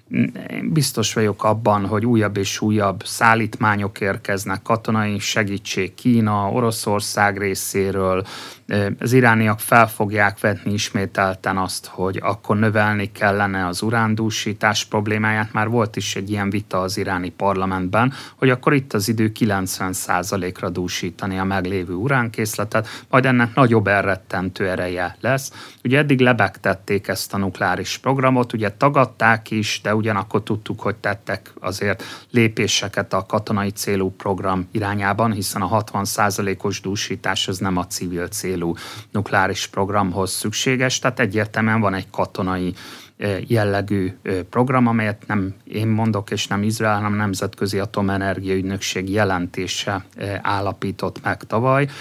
biztos vagyok abban, hogy újabb és újabb szállítmányok érkeznek, katonai segítség Kína, Oroszország részéről. Az irániak fel fogják vetni ismételten azt, hogy akkor növelni kellene az urándúsítás problémáját. Már volt is egy ilyen vita az iráni parlamentben, hogy akkor itt az idő 90%-ra dúsítani a meglévő uránkészletet, majd ennek nagyobb elrettentő ereje lesz. Ugye eddig lebegtették ezt a nukleáris programot, ugye tagadták is, de ugyanakkor tudtuk, hogy tettek azért lépéseket a katonai célú program irányában, hiszen a 60%-os dúsítás az nem a civil célú nukleáris programhoz szükséges, tehát egyértelműen van egy katonai jellegű program, amelyet nem én mondok, és nem Izrael, hanem Nemzetközi Atomenergia Ügynökség jelentése állapított meg tavaly.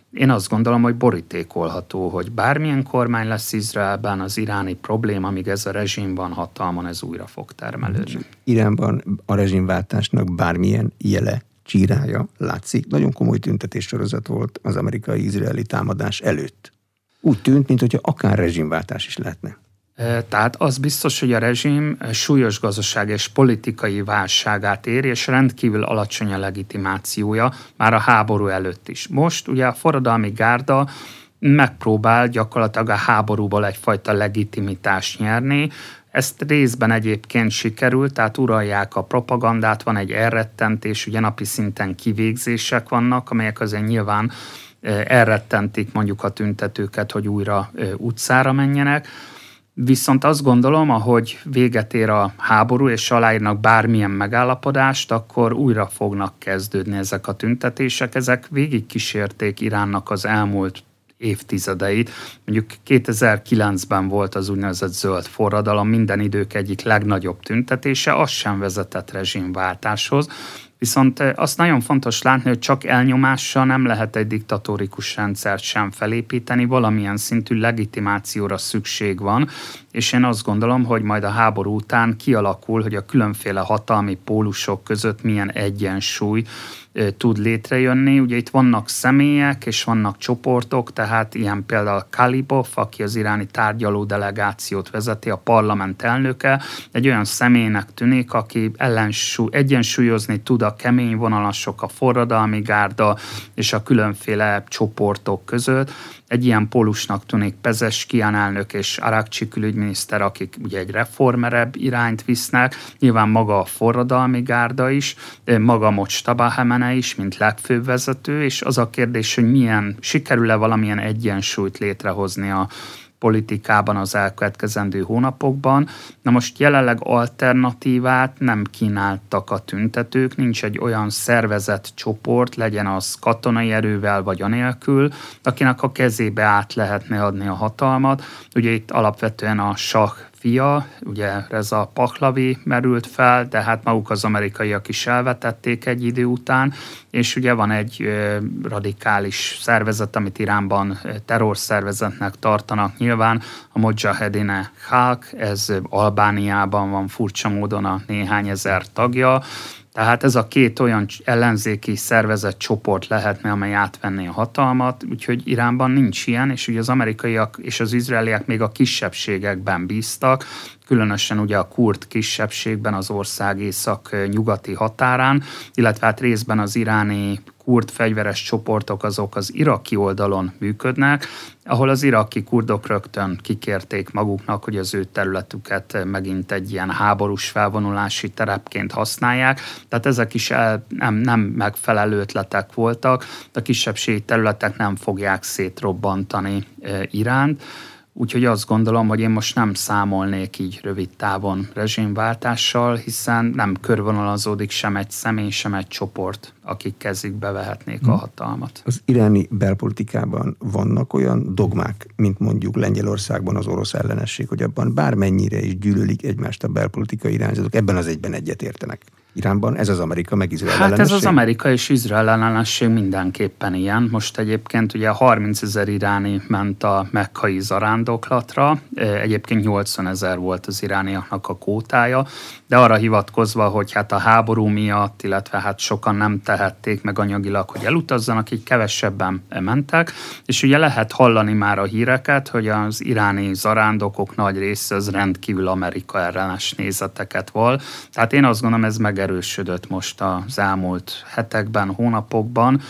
én azt gondolom, hogy borítékolható, hogy bármilyen kormány lesz Izraelben, az iráni probléma, amíg ez a rezsim van hatalmon, ez újra fog termelődni. Iránban a rezsimváltásnak bármilyen jele, csírája látszik. Nagyon komoly tüntetéssorozat volt az amerikai-izraeli támadás előtt. Úgy tűnt, mintha akár rezsimváltás is lehetne. Tehát az biztos, hogy a rezsim súlyos gazdasági és politikai válságát ér, és rendkívül alacsony a legitimációja már a háború előtt is. Most ugye a forradalmi gárda megpróbál gyakorlatilag a háborúból egyfajta legitimitást nyerni. Ezt részben egyébként sikerült, tehát uralják a propagandát, van egy elrettentés, ugye napi szinten kivégzések vannak, amelyek azért nyilván elrettentik mondjuk a tüntetőket, hogy újra utcára menjenek. Viszont azt gondolom, ahogy véget ér a háború, és aláírnak bármilyen megállapodást, akkor újra fognak kezdődni ezek a tüntetések. Ezek végigkísérték Iránnak az elmúlt évtizedeit. Mondjuk 2009-ben volt az úgynevezett zöld forradalom, minden idők egyik legnagyobb tüntetése, az sem vezetett rezsimváltáshoz. Viszont azt nagyon fontos látni, hogy csak elnyomással nem lehet egy diktatórikus rendszert sem felépíteni, valamilyen szintű legitimációra szükség van, és én azt gondolom, hogy majd a háború után kialakul, hogy a különféle hatalmi pólusok között milyen egyensúly tud létrejönni. Ugye itt vannak személyek és vannak csoportok, tehát ilyen például Kalibov, aki az iráni tárgyaló delegációt vezeti, a parlament elnöke, egy olyan személynek tűnik, aki egyensúlyozni tud a kemény vonalasok, a forradalmi gárda és a különféle csoportok között. Egy ilyen pólusnak tűnik Pezeskian elnök és Arakcsi külügyminiszter, akik ugye egy reformerebb irányt visznek, nyilván maga a forradalmi gárda is, maga Mojtaba Hamene is, mint legfőbb vezető, és az a kérdés, hogy sikerül-e valamilyen egyensúlyt létrehozni a politikában az elkövetkezendő hónapokban. Na most jelenleg alternatívát nem kínáltak a tüntetők, nincs egy olyan szervezett csoport, legyen az katonai erővel vagy anélkül, akinek a kezébe át lehetne adni a hatalmat. Ugye itt alapvetően a sah fia, ugye Reza Pahlavi merült fel, de hát maguk az amerikaiak is elvetették egy idő után, és ugye van egy radikális szervezet, amit Iránban terrorszervezetnek tartanak nyilván, a Mojahedine Khalq, ez Albániában van furcsa módon a néhány ezer tagja. Tehát ez a két olyan ellenzéki szervezett csoport lehetne, amely átvenné a hatalmat, úgyhogy Iránban nincs ilyen, és ugye az amerikaiak és az izraeliek még a kisebbségekben bíztak, különösen ugye a kurd kisebbségben az ország észak-nyugati határán, illetve hát részben az iráni kurd fegyveres csoportok azok az iraki oldalon működnek, ahol az iraki kurdok rögtön kikérték maguknak, hogy az ő területüket megint egy ilyen háborús felvonulási terepként használják. Tehát ezek is nem megfelelő ötletek voltak, a kisebbségi területek nem fogják szétrobbantani Iránt. Úgyhogy azt gondolom, hogy én most nem számolnék így rövid távon rezsimváltással, hiszen nem körvonalazódik sem egy személy, sem egy csoport, akik kezükbe vehetnék a hatalmat. Az iráni belpolitikában vannak olyan dogmák, mint mondjuk Lengyelországban az orosz ellenesség, hogy abban bármennyire is gyűlölik egymást a belpolitikai irányzatok, ebben az egyben egyetértenek. Iránban ez az Amerika meg Izrael ellenesség? Hát ez az Amerika és Izrael ellenesség mindenképpen ilyen. Most egyébként ugye 30 000 iráni ment a mekkai zarándoklatra, egyébként 80 000 volt az irániaknak a kvótája, de arra hivatkozva, hogy hát a háború miatt, illetve hát sokan nem tehették meg anyagilag, hogy elutazzanak, így kevesebben mentek, és ugye lehet hallani már a híreket, hogy az iráni zarándokok nagy része az rendkívül Amerika ellenes nézeteket val. Tehát én azt gondolom, ez megerősödött most az elmúlt hetekben, hónapokban.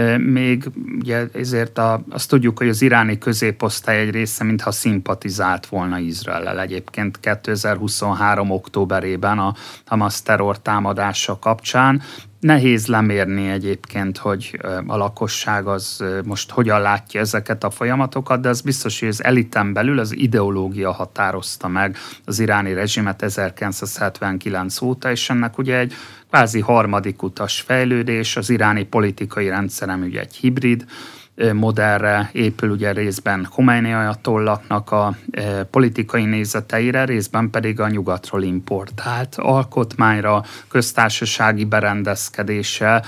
Még ugye ezért azt tudjuk, hogy az iráni középosztály egy része mintha szimpatizált volna Izraellel. Egyébként 2023. októberében a Hamas terror támadása kapcsán nehéz lemérni egyébként, hogy a lakosság az most hogyan látja ezeket a folyamatokat, de az biztos, hogy az eliten belül az ideológia határozta meg az iráni rezsimet 1979 óta, és ennek ugye egy kvázi harmadik utas fejlődés, az iráni politikai rendszerem ugye egy hibrid modellre épül, ugye részben Khomeini ajatollahnak a politikai nézeteire, részben pedig a nyugatról importált alkotmányra, köztársasági berendezkedéssel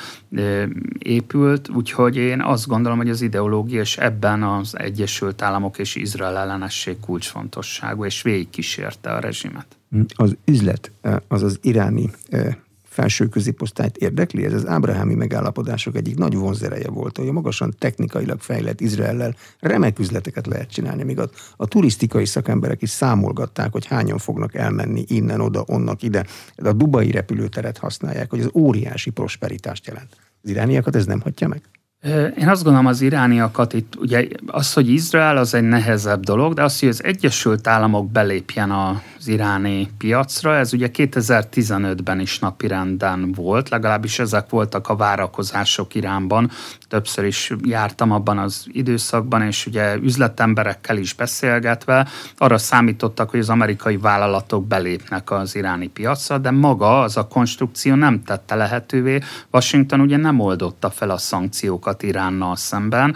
épült, úgyhogy én azt gondolom, hogy az ideológia és ebben az Egyesült Államok és Izrael ellenesség kulcsfontosságú, és végigkísérte a rezsimet. Az üzlet, az iráni felső középosztályt érdekli? Ez az ábrahámi megállapodások egyik nagy vonzereje volt, hogy a magasan technikailag fejlett Izraellel remek üzleteket lehet csinálni, míg a turisztikai szakemberek is számolgatták, hogy hányan fognak elmenni innen, oda, onnak, ide. A dubai repülőteret használják, hogy az óriási prosperitást jelent. Az irániakat ez nem hagyja meg? Én azt gondolom, az irániakat itt, ugye az, hogy Izrael az egy nehezebb dolog, de az, hogy az Egyesült Államok belépjen az iráni piacra, ez ugye 2015-ben is napirenden volt, legalábbis ezek voltak a várakozások Iránban. Többször is jártam abban az időszakban, és ugye üzletemberekkel is beszélgetve arra számítottak, hogy az amerikai vállalatok belépnek az iráni piacra, de maga az a konstrukció nem tette lehetővé. Washington ugye nem oldotta fel a szankciókat Iránnal szemben.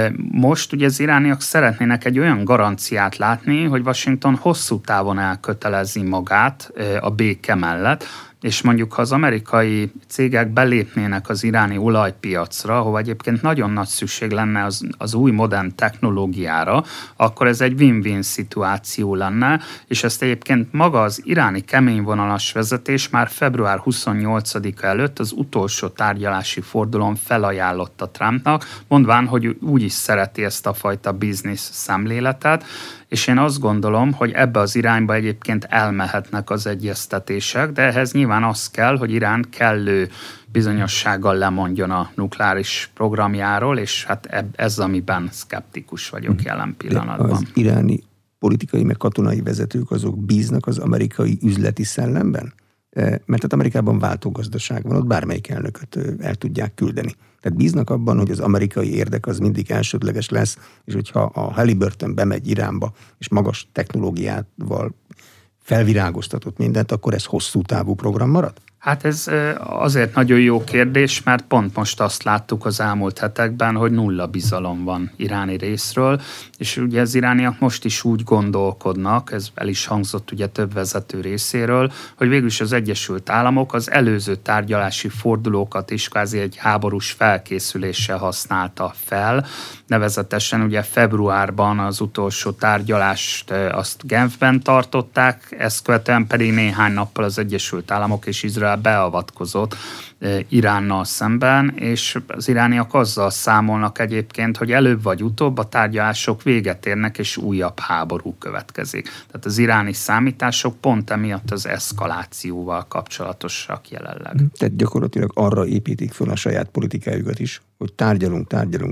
Most ugye az irániak szeretnének egy olyan garanciát látni, hogy Washington hosszú távon elkötelezi magát a béke mellett, és mondjuk ha az amerikai cégek belépnének az iráni olajpiacra, ahova egyébként nagyon nagy szükség lenne az új modern technológiára, akkor ez egy win-win szituáció lenne, és ezt egyébként maga az iráni keményvonalas vezetés már február 28-a előtt az utolsó tárgyalási fordulón felajánlotta Trumpnak, mondván, hogy úgy is szereti ezt a fajta biznisz szemléletet, és én azt gondolom, hogy ebbe az irányba egyébként elmehetnek az egyeztetések, de ehhez nyilván az kell, hogy Irán kellő bizonyossággal lemondjon a nukleáris programjáról, és hát ez amiben szkeptikus vagyok jelen pillanatban. De az iráni politikai meg katonai vezetők azok bíznak az amerikai üzleti szellemben? Mert hát Amerikában váltógazdaság van, ott bármelyik elnököt el tudják küldeni. Tehát bíznak abban, hogy az amerikai érdek az mindig elsődleges lesz, és hogyha a Halliburton bemegy Iránba, és magas technológiával felvirágoztatott mindent, akkor ez hosszú távú program marad? Hát ez azért nagyon jó kérdés, mert pont most azt láttuk az elmúlt hetekben, hogy nulla bizalom van iráni részről, és ugye az irániak most is úgy gondolkodnak, ez el is hangzott ugye több vezető részéről, hogy végülis az Egyesült Államok az előző tárgyalási fordulókat is kvázi egy háborús felkészüléssel használta fel, nevezetesen ugye februárban az utolsó tárgyalást azt Genfben tartották, ezt követően pedig néhány nappal az Egyesült Államok és Izrael beavatkozott Iránnal szemben, és az irániak azzal számolnak egyébként, hogy előbb vagy utóbb a tárgyalások véget érnek, és újabb háború következik. Tehát az iráni számítások pont emiatt az eszkalációval kapcsolatosak jelenleg. Tehát gyakorlatilag arra építik föl a saját politikájukat is, hogy tárgyalunk,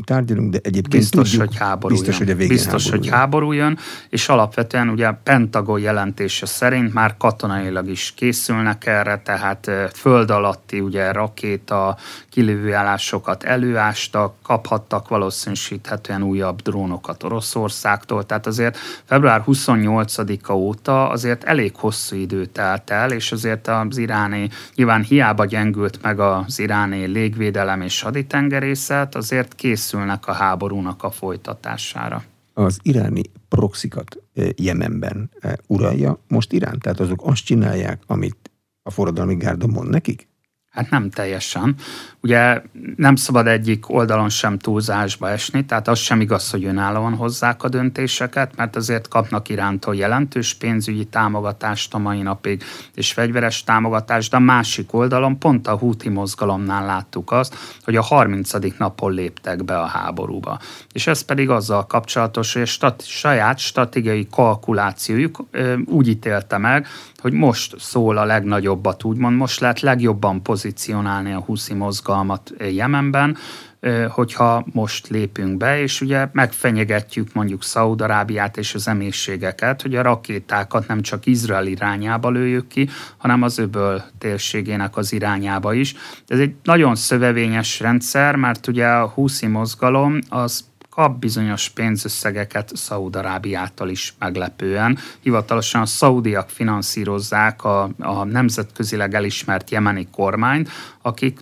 de egyébként biztos, tudjuk, hogy háború biztos, jön. hogy a végén biztos, hogy háború jön, és alapvetően ugye a Pentagon jelentése szerint már katonailag is készülnek erre, tehát föld alatti ugye rakéta kilövőállásokat előástak, kaphattak valószínűsíthetően újabb drónokat Oroszországtól, tehát azért február 28-a óta azért elég hosszú idő telt el, és azért az iráni, nyilván hiába gyengült meg az iráni légvédelem és haditengerészet, azért készülnek a háborúnak a folytatására. Az iráni proxikat Jemenben uralja most Irán? Tehát azok azt csinálják, amit a forradalmi gárda mond nekik? Hát nem teljesen. Ugye nem szabad egyik oldalon sem túlzásba esni, tehát az sem igaz, hogy önállóan hozzák a döntéseket, mert azért kapnak Irántól jelentős pénzügyi támogatást a mai napig, és fegyveres támogatást, de a másik oldalon pont a Húthi mozgalomnál láttuk azt, hogy a 30. napon léptek be a háborúba. És ez pedig azzal kapcsolatos, hogy a saját stratégiai kalkulációjuk úgy ítélte meg, hogy most szól a legnagyobbat, úgymond most lehet legjobban pozícionálni a Húthi mozgalmat Jemenben, hogyha most lépünk be, és ugye megfenyegetjük mondjuk Szaúd-Arábiát és az emírségeket, hogy a rakétákat nem csak Izrael irányába lőjük ki, hanem az öböl térségének az irányába is. Ez egy nagyon szövevényes rendszer, mert ugye a Húthi mozgalom az kap bizonyos pénzösszegeket Szaúd-Arábiától is meglepően. Hivatalosan a szaudiak finanszírozzák a nemzetközileg elismert jemeni kormányt, akik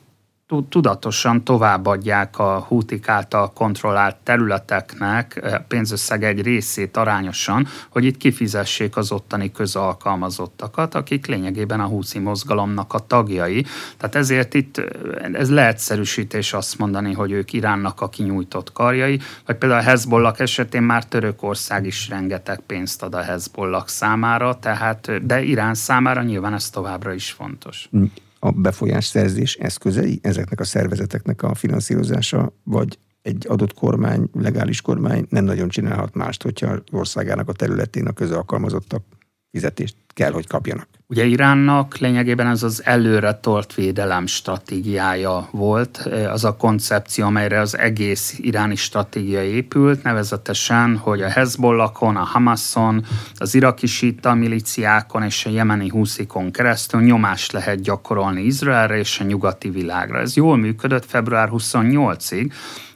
tudatosan továbbadják a hútik által kontrollált területeknek pénzösszeg egy részét arányosan, hogy itt kifizessék az ottani közalkalmazottakat, akik lényegében a húthi mozgalomnak a tagjai. Tehát ezért itt ez leegyszerűsítés azt mondani, hogy ők Iránnak a kinyújtott karjai, vagy például a Hezbollah esetén már Törökország is rengeteg pénzt ad a Hezbollah számára, de Irán számára nyilván ez továbbra is fontos. A befolyásszerzés eszközei ezeknek a szervezeteknek a finanszírozása, vagy egy adott kormány, legális kormány nem nagyon csinálhat mást, hogyha az országának a területén a közalkalmazottak fizetést kell, hogy kapjanak. Ugye Iránnak lényegében ez az előretolt védelem stratégiája volt, az a koncepció, amelyre az egész iráni stratégia épült, nevezetesen, hogy a Hezbollahon, a Hamason, az iraki síta milíciákon és a jemeni húszikon keresztül nyomást lehet gyakorolni Izraelre és a nyugati világra. Ez jól működött február 28-ig,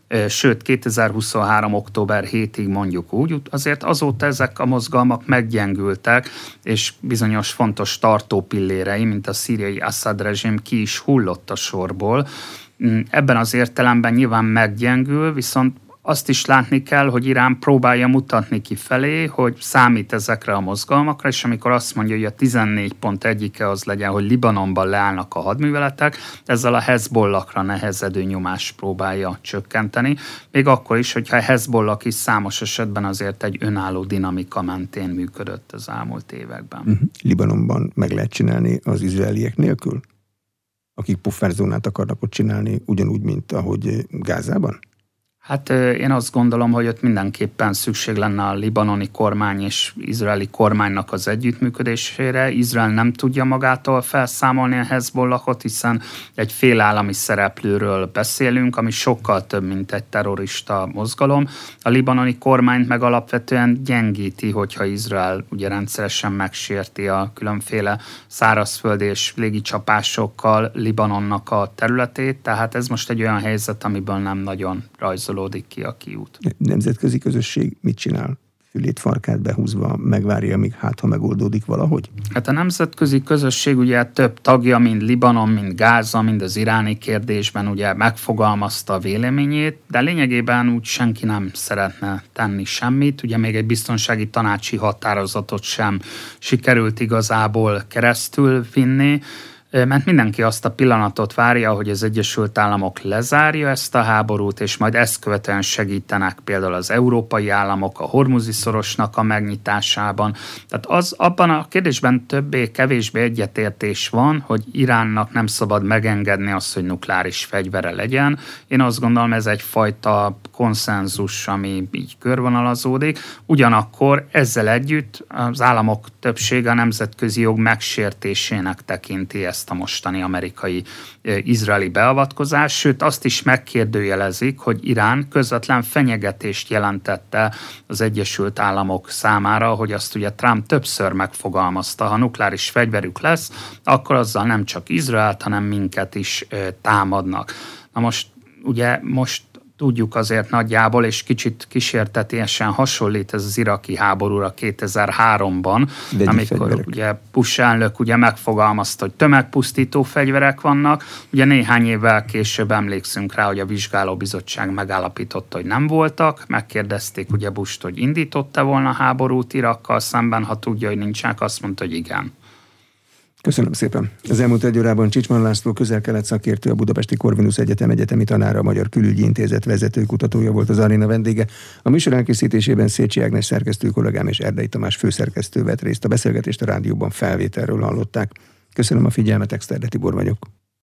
sőt 2023. október 7-ig mondjuk úgy, azért azóta ezek a mozgalmak meggyengültek, és bizonyos fontos tartópillérei, mint a szíriai Assad rezsim ki is hullott a sorból. Ebben az értelemben nyilván meggyengül, viszont azt is látni kell, hogy Irán próbálja mutatni kifelé, hogy számít ezekre a mozgalmakra, és amikor azt mondja, hogy a 14 pont egyike az legyen, hogy Libanonban leállnak a hadműveletek, ezzel a Hezbollahra nehezedő nyomást próbálja csökkenteni, még akkor is, hogyha a Hezbollah is számos esetben azért egy önálló dinamika mentén működött az elmúlt években. Libanonban meg lehet csinálni az izraeliek nélkül? Akik pufferzónát akarnak ott csinálni, ugyanúgy, mint ahogy Gázában? Hát én azt gondolom, hogy ott mindenképpen szükség lenne a libanoni kormány és izraeli kormánynak az együttműködésére. Izrael nem tudja magától felszámolni a Hezbollahot, hiszen egy félállami szereplőről beszélünk, ami sokkal több, mint egy terrorista mozgalom. A libanoni kormányt meg alapvetően gyengíti, hogyha Izrael ugye rendszeresen megsérti a különféle szárazföldi és légicsapásokkal Libanonnak a területét, tehát ez most egy olyan helyzet, amiből nem nagyon rajzol ki a kiút. Nemzetközi közösség mit csinál? Fülét, farkát behúzva megvárja, amíg ha megoldódik valahogy? Hát a nemzetközi közösség ugye több tagja, mind Libanon, mind Gáza, mind az iráni kérdésben ugye megfogalmazta a véleményét, de lényegében úgy senki nem szeretne tenni semmit. Ugye még egy biztonsági tanácsi határozatot sem sikerült igazából keresztül vinni, mert mindenki azt a pillanatot várja, hogy az Egyesült Államok lezárja ezt a háborút, és majd ezt követően segítenek például az európai államok a Hormuzi-szorosnak a megnyitásában. Tehát abban a kérdésben többé-kevésbé egyetértés van, hogy Iránnak nem szabad megengedni azt, hogy nukleáris fegyvere legyen. Én azt gondolom, ez egyfajta konszenzus, ami így körvonalazódik. Ugyanakkor ezzel együtt az államok többsége a nemzetközi jog megsértésének tekinti ezt a mostani amerikai-izraeli beavatkozás, sőt azt is megkérdőjelezik, hogy Irán közvetlen fenyegetést jelentette az Egyesült Államok számára, hogy azt ugye Trump többször megfogalmazta, ha nukleáris fegyverük lesz, akkor azzal nem csak Izraelt, hanem minket is támadnak. Na most tudjuk azért nagyjából, és kicsit kísértetiesen hasonlít ez az iraki háborúra 2003-ban, amikor ugye Bush elnök ugye megfogalmazta, hogy tömegpusztító fegyverek vannak. Ugye néhány évvel később emlékszünk rá, hogy a vizsgálóbizottság megállapította, hogy nem voltak. Megkérdezték ugye Busht, hogy indította volna háborút Irakkal szemben, ha tudja, hogy nincsenek, azt mondta, hogy igen. Köszönöm szépen. Az elmúlt egy órában Csicsman László közel-kelet szakértő, a Budapesti Corvinus Egyetem egyetemi tanára, a Magyar Külügyi Intézet vezető kutatója volt az aréna vendége. A műsor elkészítésében Szécsi Ágnes szerkesztő kollégám és Erdei Tamás főszerkesztő vett részt. A beszélgetést a rádióban felvételről hallották. Köszönöm a figyelmet, Exterde Tibor vagyok.